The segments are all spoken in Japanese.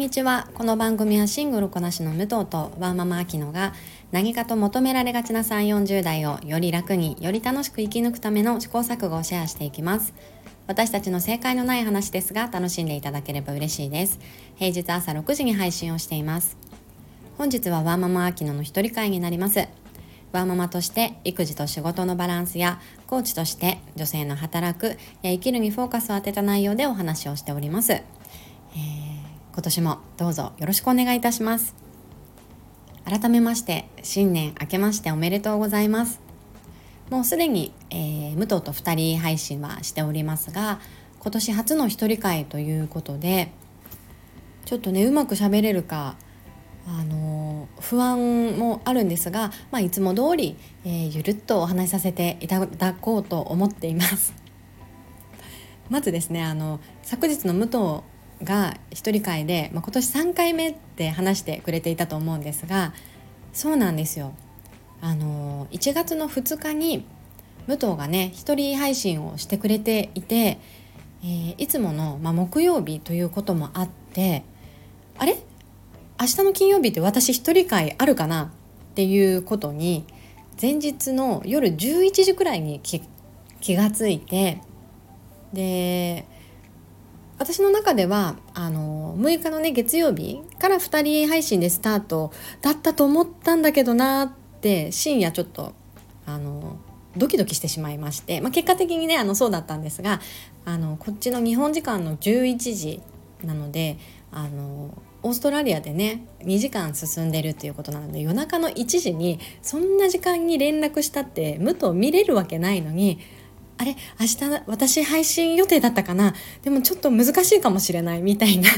にちは。この番組はシングルこなしの武藤とワーママアキノが何かと求められがちな3、40代をより楽により楽しく生き抜くための試行錯誤をシェアしていきます。私たちの正解のない話ですが楽しんでいただければ嬉しいです。平日朝6時に配信をしています。本日はワーママアキノの一人会になります。ワーママとして育児と仕事のバランスやコーチとして女性の働くや生きるにフォーカスを当てた内容でお話をしております。今年もどうぞよろしくお願いいたします。改めまして新年明けましておめでとうございます。もうすでに、武藤と2人配信はしておりますが、今年初の一人会ということでちょっとねうまく喋れるか不安もあるんですが、いつも通り、ゆるっとお話しさせていただこうと思っています。まずですね、昨日の武藤が一人会で、今年3回目って話してくれていたと思うんですが、そうなんですよ。1月の2日に武藤がね一人配信をしてくれていて、いつもの、木曜日ということもあって、あれ明日の金曜日って私一人会あるかなっていうことに前日の夜11時くらいに気がついて、で私の中では6日のね月曜日から2人配信でスタートだったと思ったんだけどなって深夜ちょっとドキドキしてしまいまして、結果的にねそうだったんですが、こっちの日本時間の11時なのでオーストラリアでね2時間進んでるっていうことなので、夜中の1時にそんな時間に連絡したって武藤見れるわけないのに、あれ明日私配信予定だったかな、でもちょっと難しいかもしれないみたいな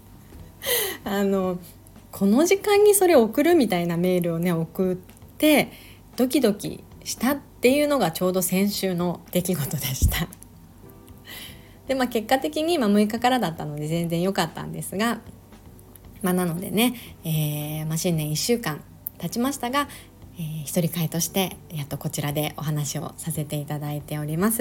この時間にそれ送るみたいなメールをね送ってドキドキしたっていうのがちょうど先週の出来事でしたで、結果的に6日からだったので全然良かったんですが、なのでね、新年1週間経ちましたが、一人会としてやっとこちらでお話をさせていただいております。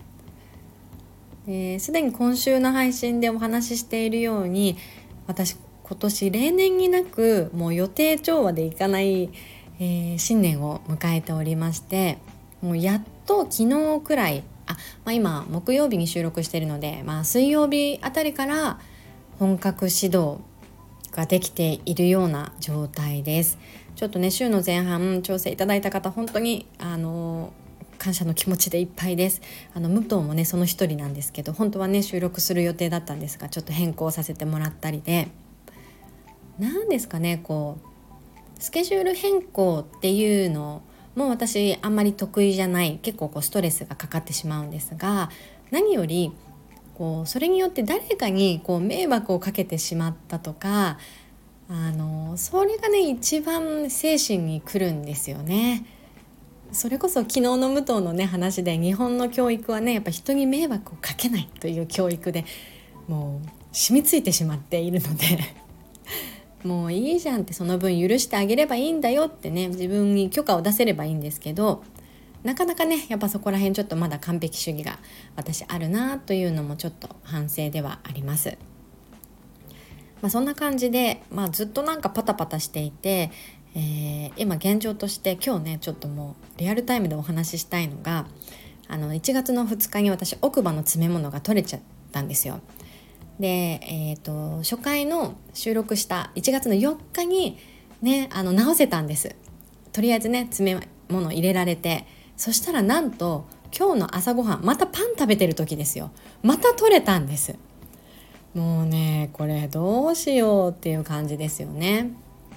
すでに今週の配信でお話ししているように、私今年例年になくもう予定調和でいかない、新年を迎えておりまして、もうやっと昨日くらい今木曜日に収録しているので、水曜日あたりから本格始動ができているような状態です。ちょっとね週の前半調整いただいた方本当に感謝の気持ちでいっぱいです。武藤もねその一人なんですけど、本当はね収録する予定だったんですがちょっと変更させてもらったりで、なんですかねスケジュール変更っていうのも私あんまり得意じゃない、結構ストレスがかかってしまうんですが、何よりそれによって誰かに迷惑をかけてしまったとかそれがね一番精神にくるんですよね。それこそ昨日の武藤のね話で、日本の教育はねやっぱ人に迷惑をかけないという教育でもう染みついてしまっているのでもういいじゃんって、その分許してあげればいいんだよってね自分に許可を出せればいいんですけど、なかなかねやっぱそこら辺ちょっとまだ完璧主義が私あるなというのもちょっと反省ではあります。そんな感じで、ずっとなんかパタパタしていて、今現状として今日ねちょっともうリアルタイムでお話ししたいのが、1月の2日に私奥歯の詰め物が取れちゃったんですよ。で、初回の収録した1月の4日にね直せたんです。とりあえずね詰め物入れられて、そしたらなんと今日の朝ごはんまたパン食べてる時ですよ、また取れたんです。もうねこれどうしようっていう感じですよね。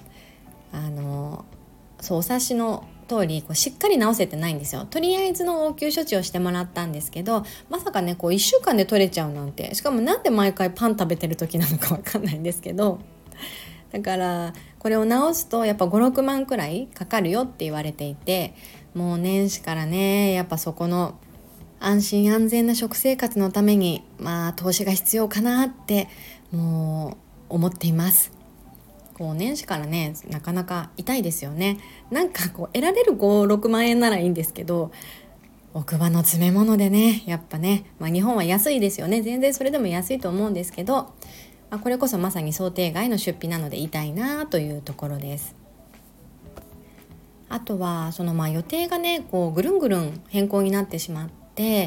お察しの通りしっかり治せてないんですよ。とりあえずの応急処置をしてもらったんですけど、まさかね1週間で取れちゃうなんて、しかもなんで毎回パン食べてる時なのかわかんないんですけど、だからこれを治すとやっぱ5、6万くらいかかるよって言われていて、もう年始からねやっぱそこの安心安全な食生活のために投資が必要かなってもう思っています。年始からねなかなか痛いですよね。なんか得られる5、6万円ならいいんですけど、奥歯の詰め物でねやっぱね、日本は安いですよね。全然それでも安いと思うんですけど、 これこそまさに想定外の出費なので痛いなというところです。あとは予定がねぐるんぐるん変更になってしまって、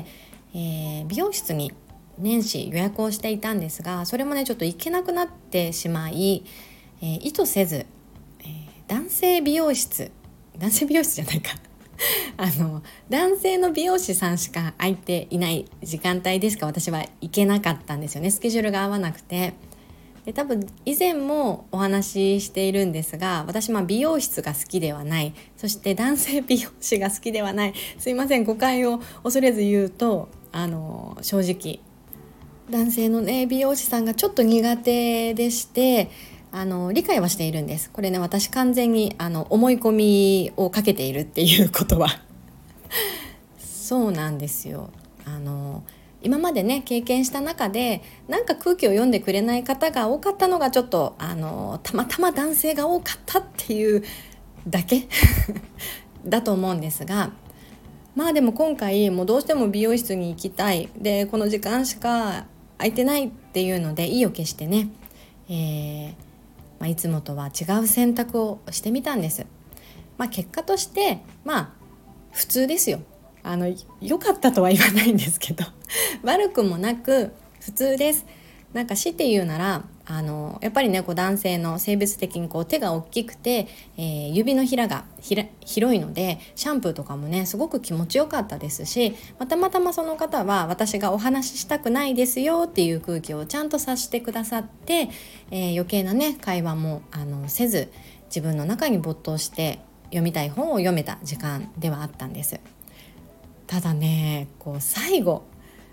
美容室に年始予約をしていたんですが、それもねちょっと行けなくなってしまい、意図せず、男性美容室じゃないか男性の美容師さんしか空いていない時間帯でしか私は行けなかったんですよね。スケジュールが合わなくて。で多分以前もお話ししているんですが、私美容室が好きではない、そして男性美容師が好きではない、すいません誤解を恐れず言うと正直男性のね美容師さんがちょっと苦手でして、理解はしているんです。これね私完全に思い込みをかけているっていうことはそうなんですよ。今までね経験した中でなんか空気を読んでくれない方が多かったのがちょっとたまたま男性が多かったっていうだけだと思うんですが、でも今回もうどうしても美容室に行きたい、でこの時間しか空いてないっていうので意を決してね、いつもとは違う選択をしてみたんです。結果として普通ですよ。良かったとは言わないんですけど悪くもなく普通です。強いて言うならやっぱりね男性の性別的に手が大きくて、指のひらが広いのでシャンプーとかもねすごく気持ちよかったですし、たまたまその方は私がお話ししたくないですよっていう空気をちゃんと察してくださって、余計なね会話もせず自分の中に没頭して読みたい本を読めた時間ではあったんです。ただね最後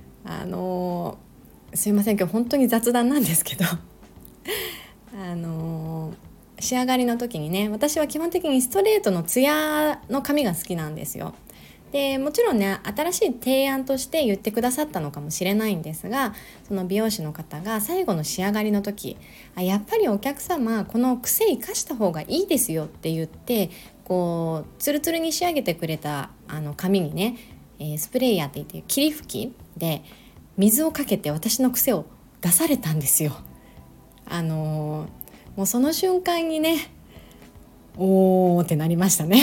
すいません今日本当に雑談なんですけど仕上がりの時にね、私は基本的にストレートのツヤの髪が好きなんですよ。でもちろんね新しい提案として言ってくださったのかもしれないんですが、その美容師の方が最後の仕上がりの時やっぱりお客様この癖生かした方がいいですよって言ってツルツルに仕上げてくれた髪にね、スプレーヤーって言って霧吹きで水をかけて私の癖を出されたんですよ。もうその瞬間にねおーってなりましたね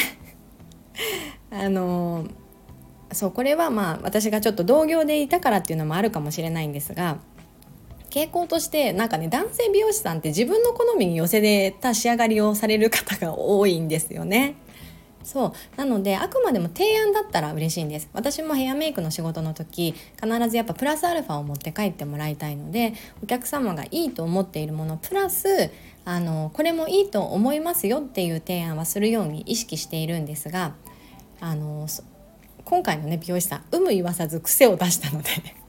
そうこれは私がちょっと同業でいたからっていうのもあるかもしれないんですが、傾向として男性美容師さんって自分の好みに寄せた仕上がりをされる方が多いんですよね。そうなのであくまでも提案だったら嬉しいんです。私もヘアメイクの仕事の時必ずやっぱプラスアルファを持って帰ってもらいたいので、お客様がいいと思っているものプラスこれもいいと思いますよっていう提案はするように意識しているんですが、今回のね美容師さん有無言わさず癖を出したので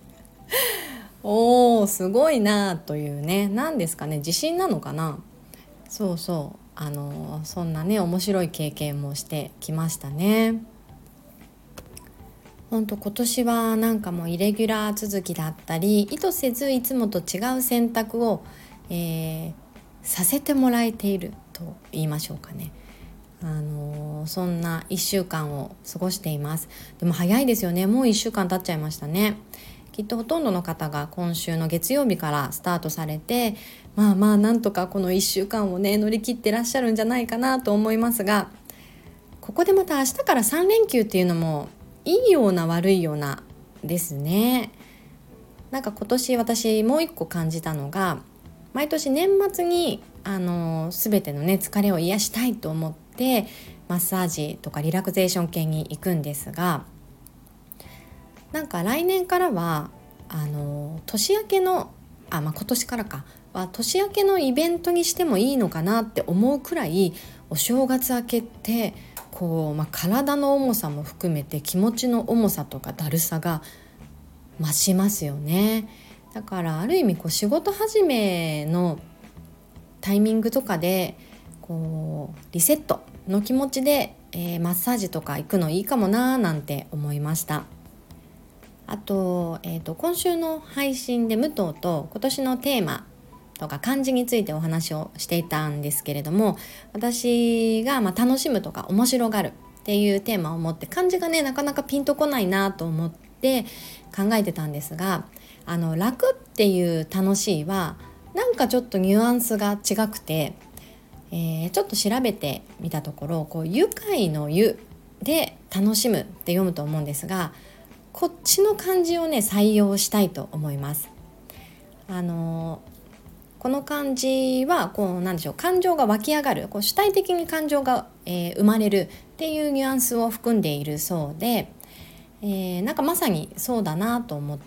おーすごいなというね、何ですかね自信なのかな。そうそんなね面白い経験もしてきましたね。今年はもうイレギュラー続きだったり意図せずいつもと違う選択を、させてもらえていると言いましょうかね。そんな1週間を過ごしています。でも早いですよね。もう1週間経っちゃいましたね。きっとほとんどの方が今週の月曜日からスタートされて、なんとかこの1週間をね乗り切ってらっしゃるんじゃないかなと思いますが、ここでまた明日から3連休っていうのもいいような悪いようなですね。今年私もう一個感じたのが、毎年年末に全てのね疲れを癒したいと思ってマッサージとかリラクゼーション系に行くんですが、来年からは年明けの今年からかは年明けのイベントにしてもいいのかなって思うくらい、お正月明けって体の重さも含めて気持ちの重さとかだるさが増しますよね。だからある意味仕事始めのタイミングとかでリセットの気持ちで、マッサージとか行くのいいかもななんて思いました。あと、今週の配信で武藤と今年のテーマとか漢字についてお話をしていたんですけれども、私が楽しむとか面白がるっていうテーマを持って漢字がねなかなかピンとこないなと思って考えてたんですが、楽っていう楽しいはなんかちょっとニュアンスが違くて、ちょっと調べてみたところ、愉快の愉で楽しむって読むと思うんですが、こっちの漢字をね採用したいと思います。この漢字はなんでしょう、感情が湧き上がる、主体的に感情が、生まれるっていうニュアンスを含んでいるそうで、なんかまさにそうだなと思って、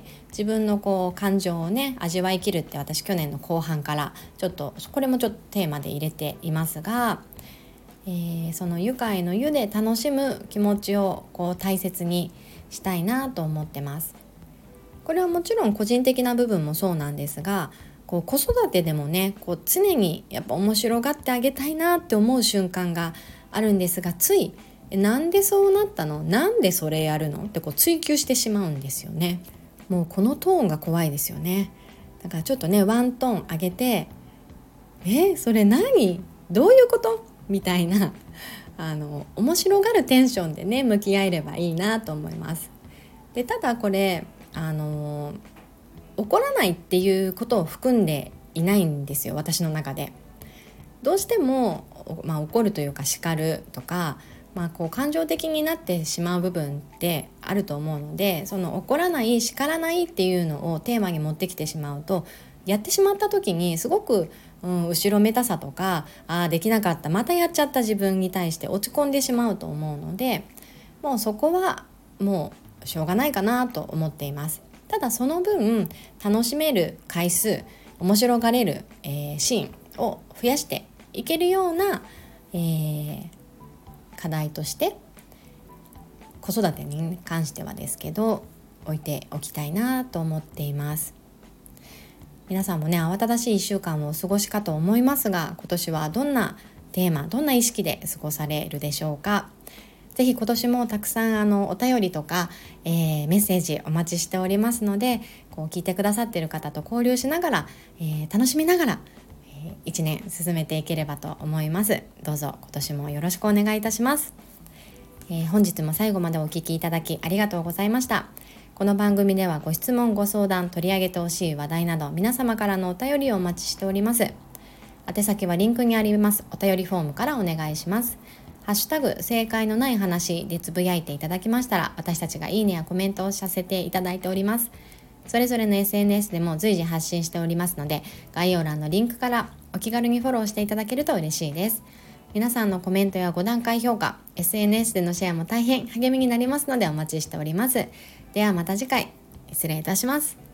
自分の感情をね味わい切るって私去年の後半からこれもちょっとテーマで入れていますが、その愉快の愉で楽しむ気持ちを大切にしたいなと思ってます。これはもちろん個人的な部分もそうなんですが、子育てでもね常にやっぱ面白がってあげたいなって思う瞬間があるんですが、ついなんでそうなったの、なんでそれやるのって追求してしまうんですよね。もうこのトーンが怖いですよね。だからちょっとねワントーン上げて、それ何、どういうことみたいな面白がるテンションでね向き合えればいいなと思います。でただこれ怒らないっていうことを含んでいないんですよ、私の中で。どうしても、怒るというか叱るとか、感情的になってしまう部分ってあると思うので、その怒らない叱らないっていうのをテーマに持ってきてしまうと、やってしまった時にすごく、後ろめたさとか、できなかった、またやっちゃった自分に対して落ち込んでしまうと思うので、もうそこはもうしょうがないかなと思っています。ただその分楽しめる回数、面白がれる、シーンを増やしていけるような、課題として子育てに関してはですけど置いておきたいなと思っています。皆さんもね慌ただしい1週間をお過ごしかと思いますが、今年はどんなテーマ、どんな意識で過ごされるでしょうか。ぜひ今年もたくさんお便りとか、メッセージお待ちしておりますので、聞いてくださっている方と交流しながら、楽しみながら、1年進めていければと思います。どうぞ今年もよろしくお願いいたします。本日も最後までお聞きいただきありがとうございました。この番組ではご質問ご相談、取り上げてほしい話題など皆様からのお便りをお待ちしております。宛先はリンクにありますお便りフォームからお願いします。ハッシュタグ正解のない話でつぶやいていただきましたら、私たちがいいねやコメントをさせていただいております。それぞれの SNS でも随時発信しておりますので、概要欄のリンクからお気軽にフォローしていただけると嬉しいです。皆さんのコメントや5段階評価、 SNS でのシェアも大変励みになりますのでお待ちしております。ではまた次回、失礼いたします。